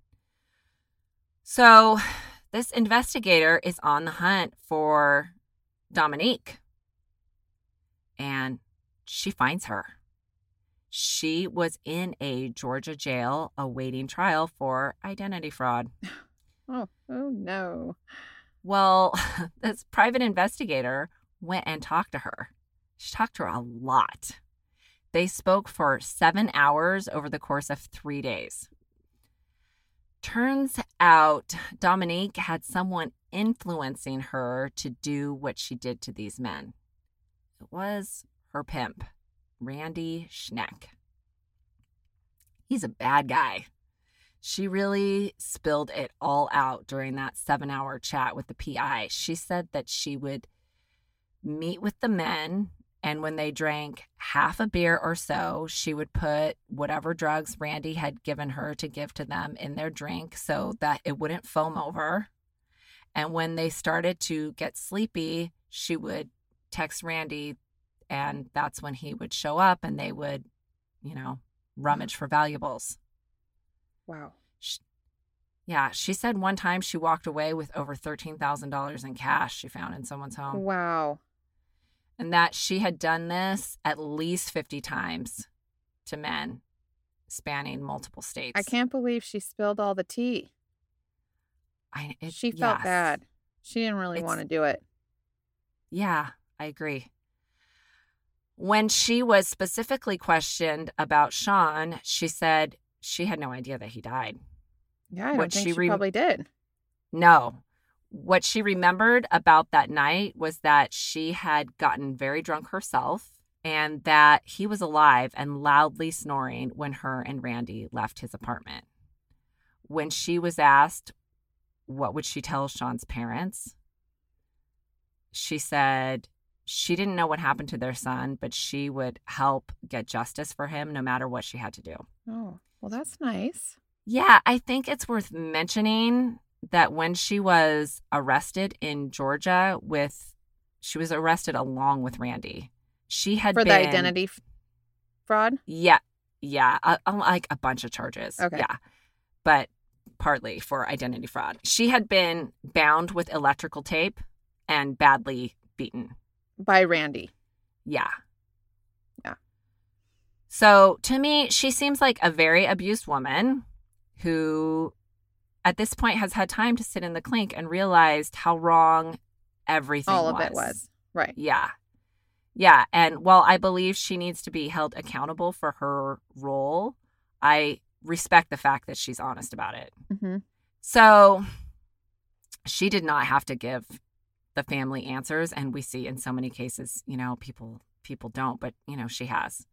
So this investigator is on the hunt for Dominique. And she finds her. She was in a Georgia jail awaiting trial for identity fraud.
Oh, oh no.
Well, this private investigator went and talked to her. She talked to her a lot. They spoke for seven hours over the course of three days. Turns out Dominique had someone influencing her to do what she did to these men. It was her pimp, Randy Schneck. He's a bad guy. She really spilled it all out during that seven-hour chat with the P I. She said that she would meet with the men, and when they drank half a beer or so, she would put whatever drugs Randy had given her to give to them in their drink so that it wouldn't foam over. And when they started to get sleepy, she would text Randy, and that's when he would show up and they would, you know, rummage for valuables.
Wow.
She, yeah, she said one time she walked away with over thirteen thousand dollars in cash she found in someone's home.
Wow.
And that she had done this at least fifty times to men spanning multiple states.
I can't believe she spilled all the tea.
I, it,
She felt
yes.
bad. She didn't really
It's-
want to do it.
Yeah, I agree. When she was specifically questioned about Sean, she said she had no idea that he died.
Yeah, I don't
What
think
she
she
re-
probably did.
No. What she remembered about that night was that she had gotten very drunk herself and that he was alive and loudly snoring when her and Randy left his apartment. When she was asked what would she tell Sean's parents, she said she didn't know what happened to their son, but she would help get justice for him no matter what she had to do.
Oh, well, that's nice.
Yeah, I think it's worth mentioning that when she was arrested in Georgia with, she was arrested along with Randy. She had
For
been,
the identity f- fraud?
Yeah, yeah, uh, uh, like a bunch of charges.
Okay.
Yeah, but partly for identity fraud. She had been bound with electrical tape and badly beaten.
By Randy.
Yeah.
Yeah.
So to me, she seems like a very abused woman who at this point has had time to sit in the clink and realized how wrong everything
All
was.
of it was. Right.
Yeah. Yeah. And while I believe she needs to be held accountable for her role, I respect the fact that she's honest about it.
Mm-hmm.
So she did not have to give the family answers. And we see in so many cases, you know, people people don't, but, you know, she has.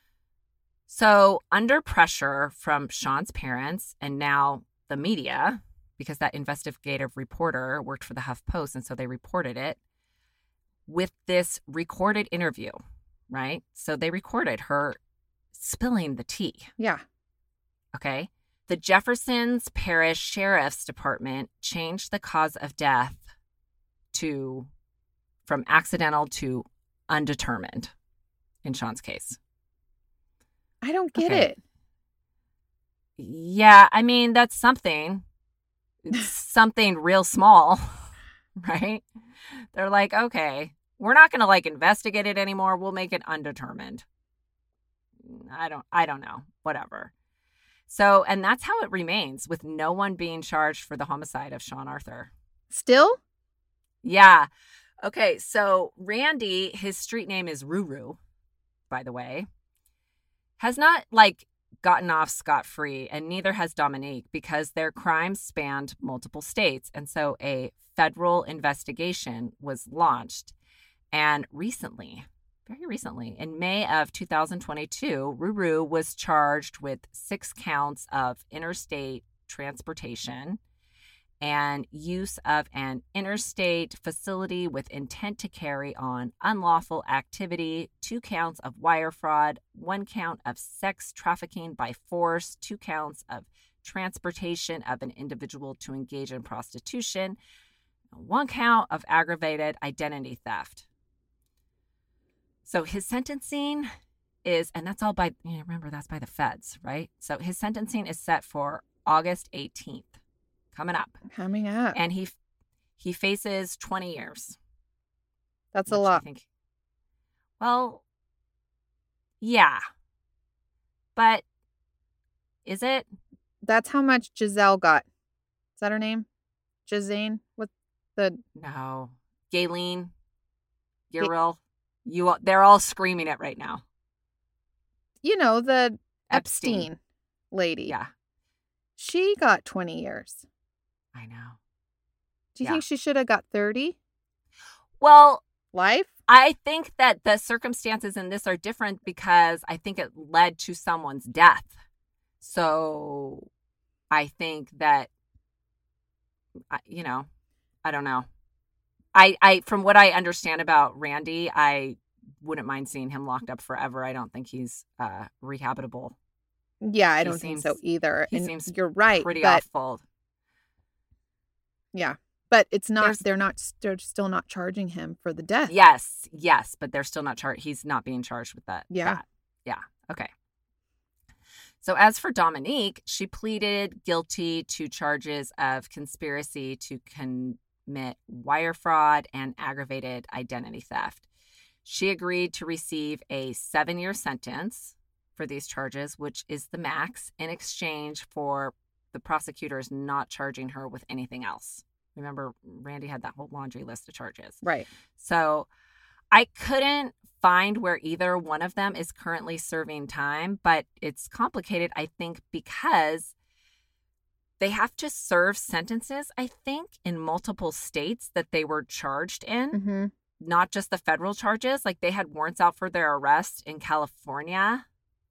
So under pressure from Sean's parents and now the media, because that investigative reporter worked for the HuffPost, and so they reported it, with this recorded interview, right? So they recorded her spilling the tea.
Yeah.
Okay. The Jefferson's Parish Sheriff's Department changed the cause of death to from accidental to undetermined in Sean's case.
I don't get
Okay.
it.
Yeah, I mean, that's something. It's something real small, right? They're like, okay, we're not going to like investigate it anymore. We'll make it undetermined. I don't I don't know. Whatever. So, and that's how it remains, with no one being charged for the homicide of Sean Arthur.
Still?
Yeah. Okay, so Randy, his street name is Ruru, by the way, has not like gotten off scot-free, and neither has Dominique, because their crimes spanned multiple states. And so a federal investigation was launched. And recently, very recently, in May of two thousand twenty-two, Ruru was charged with six counts of interstate transportation and use of an interstate facility with intent to carry on unlawful activity, two counts of wire fraud, one count of sex trafficking by force, two counts of transportation of an individual to engage in prostitution, one count of aggravated identity theft. So his sentencing is, and that's all by, you know, remember that's by the feds, right? So his sentencing is set for August eighteenth. Coming up.
Coming up.
And he he faces twenty years.
That's a lot.
I think, well, yeah. But is it?
That's how much Giselle got. Is that her name? Gisane? What the?
No. Gayleen. Uriel. You all, they're all screaming it right now.
You know, the
Epstein.
Epstein lady.
Yeah.
She got twenty years.
I know.
Do you
Yeah.
think she should have got thirty?
Well,
Life?
I think that the circumstances in this are different because I think it led to someone's death. So I think that, you know, I don't know. I, I, from what I understand about Randy, I wouldn't mind seeing him locked up forever. I don't think he's uh, rehabitable.
Yeah, I
He
don't
seems-
think so either.
he
And
seems
you're right.
Pretty
but
awful.
yeah, but it's not.
There's-
They're not. They're still not charging him for the death.
Yes, yes, but they're still not charged. He's not being charged with that.
Yeah.
that. Yeah. Okay. So as for Dominique, she pleaded guilty to charges of conspiracy to commit wire fraud and aggravated identity theft. She agreed to receive a seven-year sentence for these charges, which is the max, in exchange for the prosecutors not charging her with anything else. Remember, Randy had that whole laundry list of charges.
Right.
So I couldn't find where either one of them is currently serving time, but it's complicated, I think, because they have to serve sentences, I think, in multiple states that they were charged in,
Mm-hmm.
not just the federal charges. Like they had warrants out for their arrest in California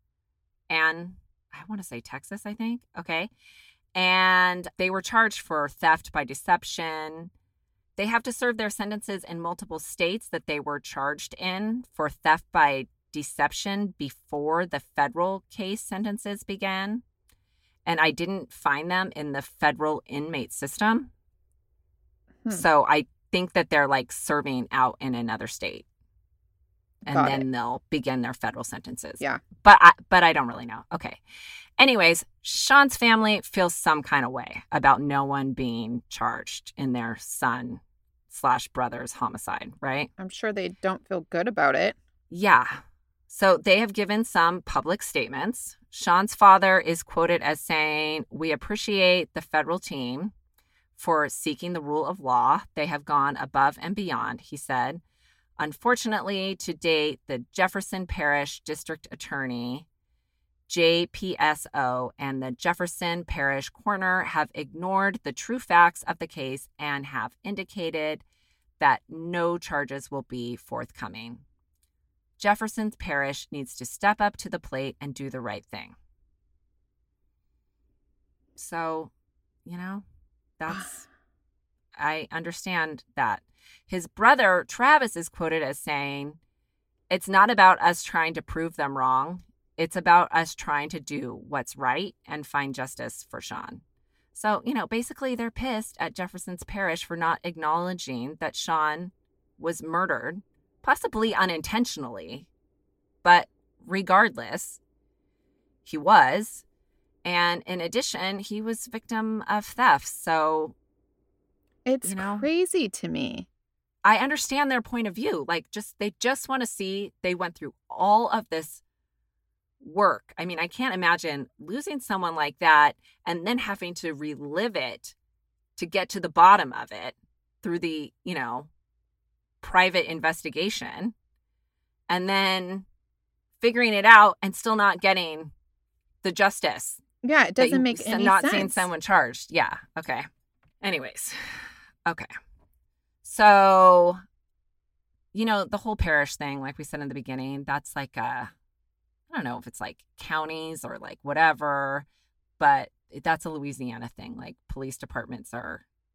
and I want to say Texas, I think. Okay. And they were charged for theft by deception. They have to serve their sentences in multiple states that they were charged in for theft by deception before the federal case sentences began. And I didn't find them in the federal inmate system.
Hmm.
So I think that they're like serving out in another state. And
Got
then
it.
they'll begin their federal sentences.
Yeah.
But I, but I don't really know. Okay. Anyways, Sean's family feels some kind of way about no one being charged in their son slash brother's homicide, right?
I'm sure they don't feel good about it.
Yeah. So they have given some public statements. Sean's father is quoted as saying, "We appreciate the federal team for seeking the rule of law. They have gone above and beyond," he said. "Unfortunately, to date, the Jefferson Parish District Attorney, J P S O, and the Jefferson Parish Coroner have ignored the true facts of the case and have indicated that no charges will be forthcoming. Jefferson's Parish needs to step up to the plate and do the right thing." So, you know, that's, I understand that. His brother, Travis, is quoted as saying, "It's not about us trying to prove them wrong. It's about us trying to do what's right and find justice for Sean." So, you know, basically they're pissed at Jefferson's Parish for not acknowledging that Sean was murdered, possibly unintentionally, but regardless, he was. And in addition, he was victim of theft. So
It's
You know?
crazy to me.
I understand their point of view. Like, just they just want to see they went through all of this work. I mean, I can't imagine losing someone like that and then having to relive it to get to the bottom of it through the, you know, private investigation and then figuring it out and still not getting the justice.
Yeah, it
that you-
doesn't make any
not
sense.
seeing someone charged. Yeah. Okay. Anyways. Okay. So, you know, the whole parish thing, like we said in the beginning, that's like a, I don't know if it's like counties or like whatever, but that's a Louisiana thing. Like police departments are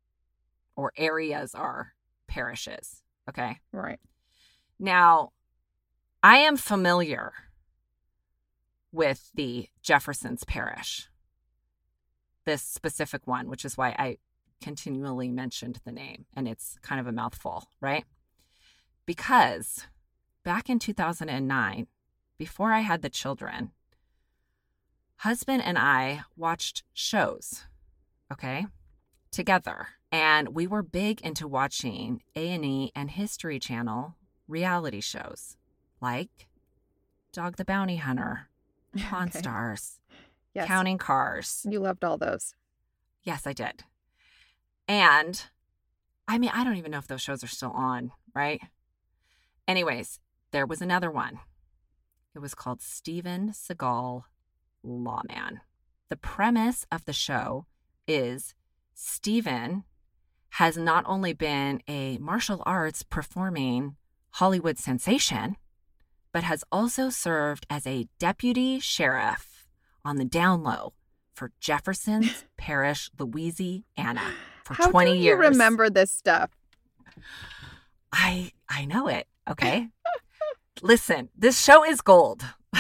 or areas are parishes. Okay.
Right.
Now, I am familiar with the Jefferson's Parish, this specific one, which is why I continually mentioned the name, and it's kind of a mouthful, right? Because back in two thousand nine, before I had the children, husband and I watched shows, okay, together. And we were big into watching A and E and History Channel reality shows like Dog the Bounty Hunter, Pawn
Okay.
Stars,
Yes.
Counting Cars.
You loved all those.
Yes, I did. And I mean, I don't even know if those shows are still on, right? Anyways, there was another one. It was called Steven Seagal Lawman. The premise of the show is Steven has not only been a martial arts performing Hollywood sensation, but has also served as a deputy sheriff on the down low for Jefferson's Parish, Louisiana, for
How
twenty
do you
years.
remember this stuff?
I I know it. Okay. Listen, this show is gold.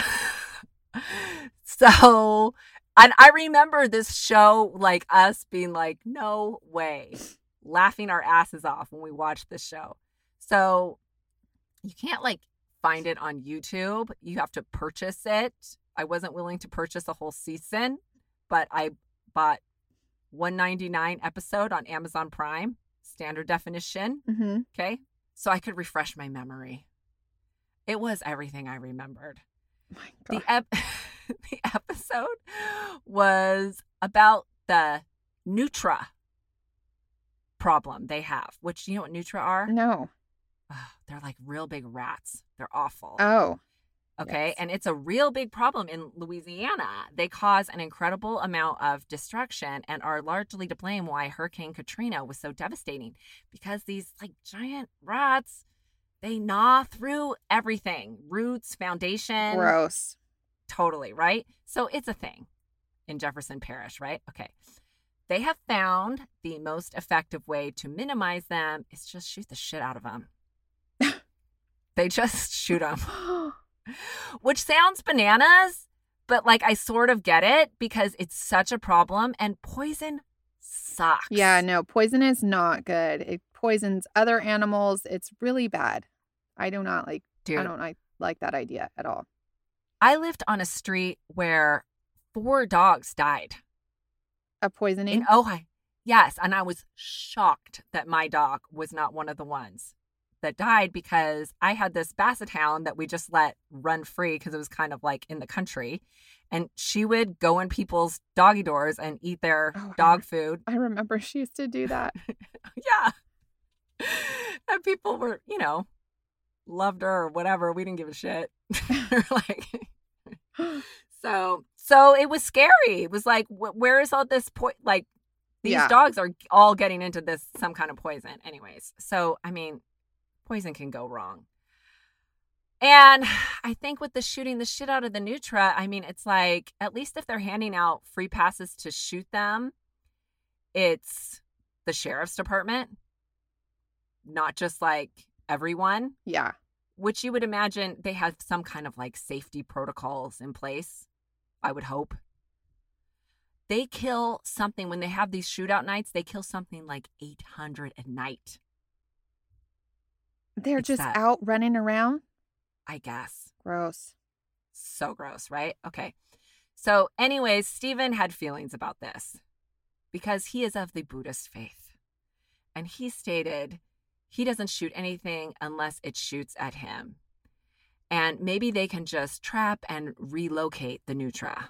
So, and I remember this show, like us being like, no way, laughing our asses off when we watched this show. So you can't like find it on YouTube. You have to purchase it. I wasn't willing to purchase a whole season, but I bought one ninety-nine episode on Amazon Prime, standard definition.
Mm-hmm.
Okay. So I could refresh my memory. It was everything I remembered.
My
The,
God.
ep- the episode was about the Nutra problem they have, which, you know what Nutra are?
No.
Ugh, they're like real big rats. They're awful.
Oh.
Okay.
yes.
And it's a real big problem in Louisiana. They cause an incredible amount of destruction and are largely to blame why Hurricane Katrina was so devastating, because these like giant rats, they gnaw through everything, roots, foundation.
Gross.
Totally, right? So it's a thing in Jefferson Parish, right? Okay. They have found the most effective way to minimize them is just shoot the shit out of them. They just shoot them. Which sounds bananas, but like I sort of get it because it's such a problem, and poison sucks.
Yeah, no, poison is not good. It poisons other animals. It's really bad. I do not like
Dude,
I don't like, like that idea at all.
I lived on a street where four dogs died
Of poisoning?
in Ojai. Yes, and I was shocked that my dog was not one of the ones that died, because I had this basset hound that we just let run free because it was kind of like in the country, and she would go in people's doggy doors and eat their
Oh, I
dog
re-
food.
I remember she used to do that.
Yeah. And people were, you know, loved her or whatever. We didn't give a shit. Like, so, so it was scary. It was like, wh- where is all this point? Like, these
Yeah.
dogs are all getting into this, some kind of poison. Anyways. So, I mean, poison can go wrong. And I think with the shooting the shit out of the Nutra, I mean, it's like, at least if they're handing out free passes to shoot them, it's the sheriff's department, not just like everyone,
Yeah.
which you would imagine they have some kind of like safety protocols in place, I would hope. They kill something when they have these shootout nights, they kill something like eight hundred a night,
They're
It's
just
that-
out running around.
I guess.
Gross.
So gross, right? Okay. So anyways, Stephen had feelings about this because he is of the Buddhist faith. And he stated he doesn't shoot anything unless it shoots at him. And maybe they can just trap and relocate the Nutra.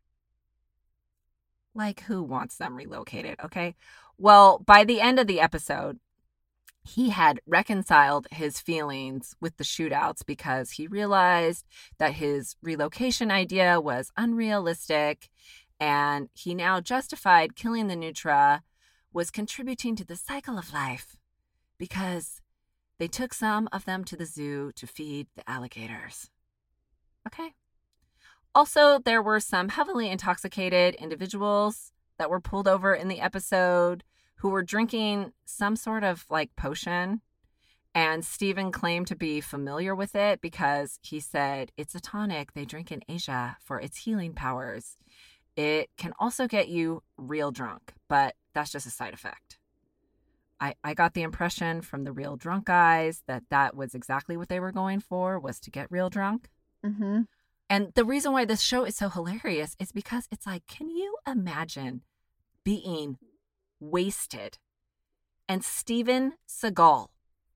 Like, who wants them relocated, okay? Well, by the end of the episode, he had reconciled his feelings with the shootouts because he realized that his relocation idea was unrealistic, and he now justified killing the Nutra was contributing to the cycle of life because they took some of them to the zoo to feed the alligators. Okay. Also, there were some heavily intoxicated individuals that were pulled over in the episode who were drinking some sort of like potion. And Stephen claimed to be familiar with it because he said it's a tonic they drink in Asia for its healing powers. It can also get you real drunk, but that's just a side effect. I, I got the impression from the real drunk guys that that was exactly what they were going for, was to get real drunk.
Mm-hmm.
And the reason why this show is so hilarious is because it's like, can you imagine being wasted and Steven Seagal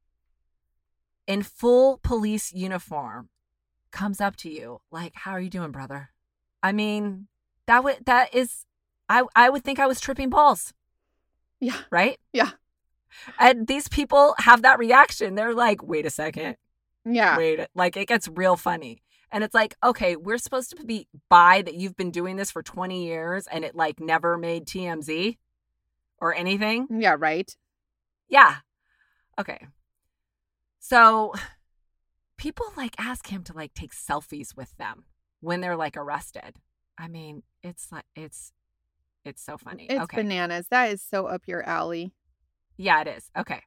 in full police uniform comes up to you like, how are you doing, brother? I mean, that would, that is, I, I would think I was tripping balls.
Yeah.
Right?
Yeah.
And these people have that reaction. They're like, wait a second.
Yeah.
Wait, like it gets real funny. And it's like, okay, we're supposed to be by that you've been doing this for twenty years and it like never made T M Z or anything.
Yeah, right.
Yeah. Okay. So people like ask him to like take selfies with them when they're like arrested. I mean, it's like, it's, it's so funny.
It's
okay.
bananas. That is so up your alley.
Yeah, it is. Okay.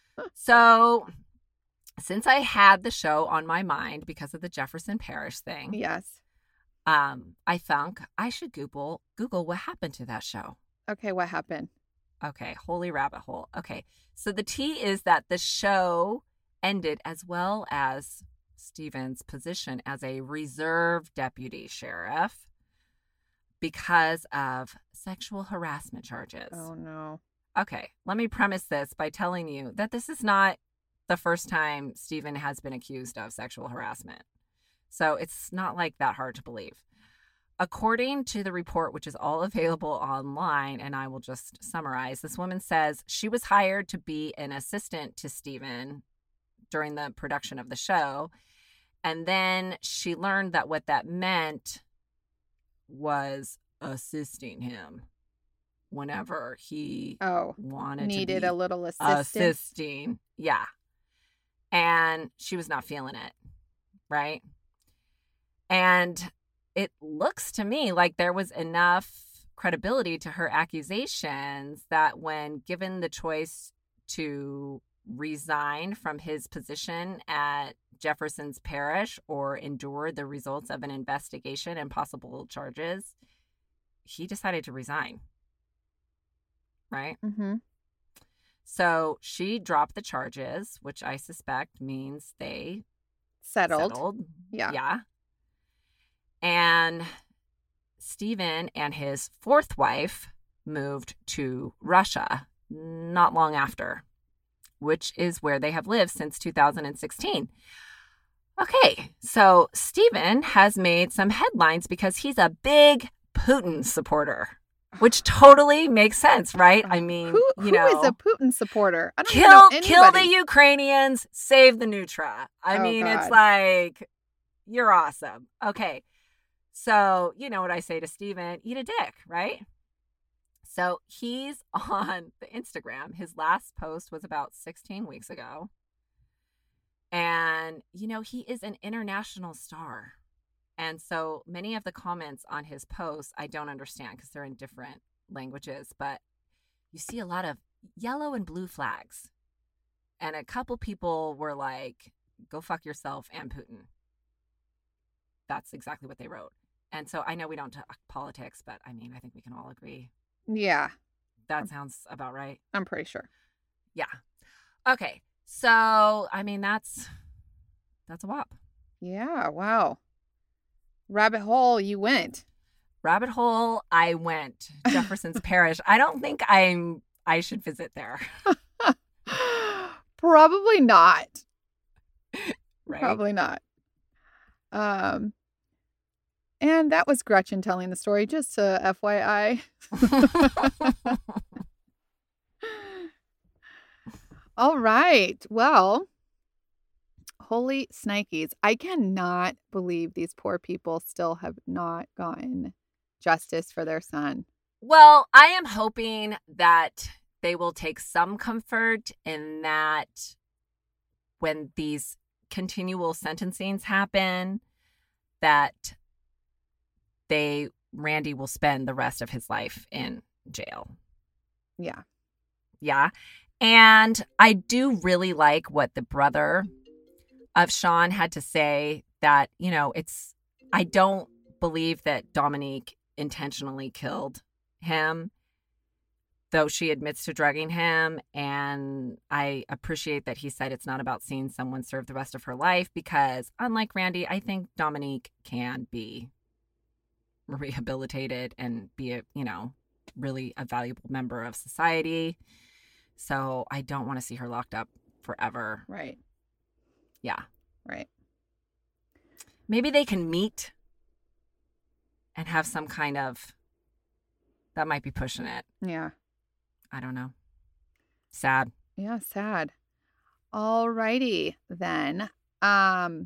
So since I had the show on my mind because of the Jefferson Parish thing,
Yes.
um, I thought I should Google Google what happened to that show.
Okay, what happened?
Okay, holy rabbit hole. Okay, so the tea is that the show ended as well as Stephen's position as a reserve deputy sheriff because of sexual harassment charges.
Oh, no.
Okay, let me premise this by telling you that this is not the first time Stephen has been accused of sexual harassment. So it's not like that hard to believe. According to the report, which is all available online, and I will just summarize, this woman says she was hired to be an assistant to Stephen during the production of the show. And then she learned that what that meant was assisting him whenever he
Oh,
wanted
needed
to be
a little assistance.
assisting. Yeah. And she was not feeling it. Right. And it looks to me like there was enough credibility to her accusations that when given the choice to resign from his position at Jefferson's Parish or endure the results of an investigation and possible charges, he decided to resign. Right?
Mm-hmm.
So she dropped the charges, which I suspect means they
Settled.
settled.
Yeah.
Yeah. And Stephen and his fourth wife moved to Russia not long after, which is where they have lived since two thousand sixteen. Okay, so Stephen has made some headlines because he's a big Putin supporter, which totally makes sense, right? I mean,
Who,
you
who
know,
is a Putin supporter? I don't
kill
even know anybody.
kill the Ukrainians, save the Nutra. I
Oh,
mean, it's
God.
like, you're awesome. Okay, so you know what I say to Stephen, eat a dick, right? So he's on the Instagram. His last post was about sixteen weeks ago. And, you know, he is an international star. And so many of the comments on his posts, I don't understand because they're in different languages. But you see a lot of yellow and blue flags. And a couple people were like, go fuck yourself and Putin. That's exactly what they wrote. And so I know we don't talk politics, but I mean, I think we can all agree.
Yeah,
That sounds about right.
I'm pretty sure.
Yeah. Okay. So, I mean, that's that's a whop.
Yeah, wow. Rabbit hole you went.
Rabbit hole, I went. Jefferson's Parish. I don't think I'm I should visit there.
Probably not.
Right.
Probably not. Um, and that was Gretchen telling the story, just to F Y I. All right. Well, holy snikes. I cannot believe these poor people still have not gotten justice for their son.
Well, I am hoping that they will take some comfort in that when these continual sentencings happen, that they Randy will spend the rest of his life in jail.
Yeah.
Yeah. And I do really like what the brother of Sean had to say, that, you know, it's, I don't believe that Dominique intentionally killed him, though she admits to drugging him. And I appreciate that he said it's not about seeing someone serve the rest of her life, because unlike Randy, I think Dominique can be rehabilitated and be a, you know, really a valuable member of society. So I don't want to see her locked up forever.
Right.
Yeah.
Right.
Maybe they can meet and have some kind of, that might be pushing it.
Yeah.
I don't know. Sad.
Yeah, sad. All righty then. Um,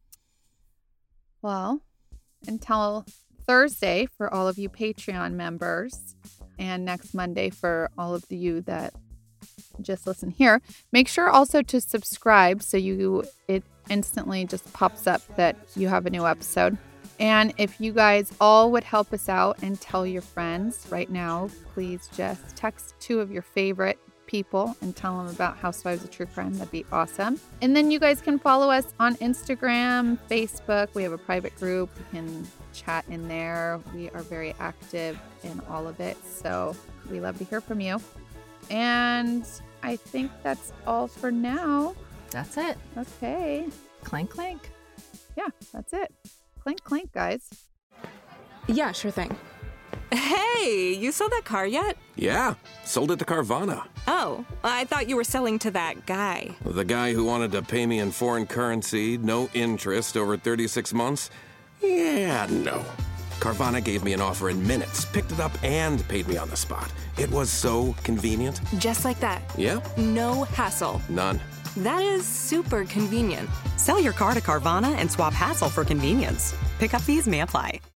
well, until Thursday for all of you Patreon members, and next Monday for all of you that just listen here, make sure also to subscribe so you it instantly just pops up that you have a new episode. And if you guys all would help us out and tell your friends right now, please just text two of your favorite people and tell them about Housewives of True Crime. That'd be awesome. And then you guys can follow us on Instagram, Facebook. We have a private group. You can chat in there. We are very active in all of it. So we love to hear from you. And I think that's all for now.
That's it.
Okay.
Clink, clink.
Yeah, that's it. Clink, clink, guys.
Yeah, sure thing. Hey, you sold that car yet?
Yeah, sold it to Carvana.
Oh, I thought you were selling to that guy.
The guy who wanted to pay me in foreign currency, no interest, over thirty-six months? Yeah, no. Carvana gave me an offer in minutes, picked it up, and paid me on the spot. It was so convenient.
Just like that.
Yep.
No hassle.
None.
That is super convenient.
Sell your car to Carvana and swap hassle for convenience. Pickup fees may apply.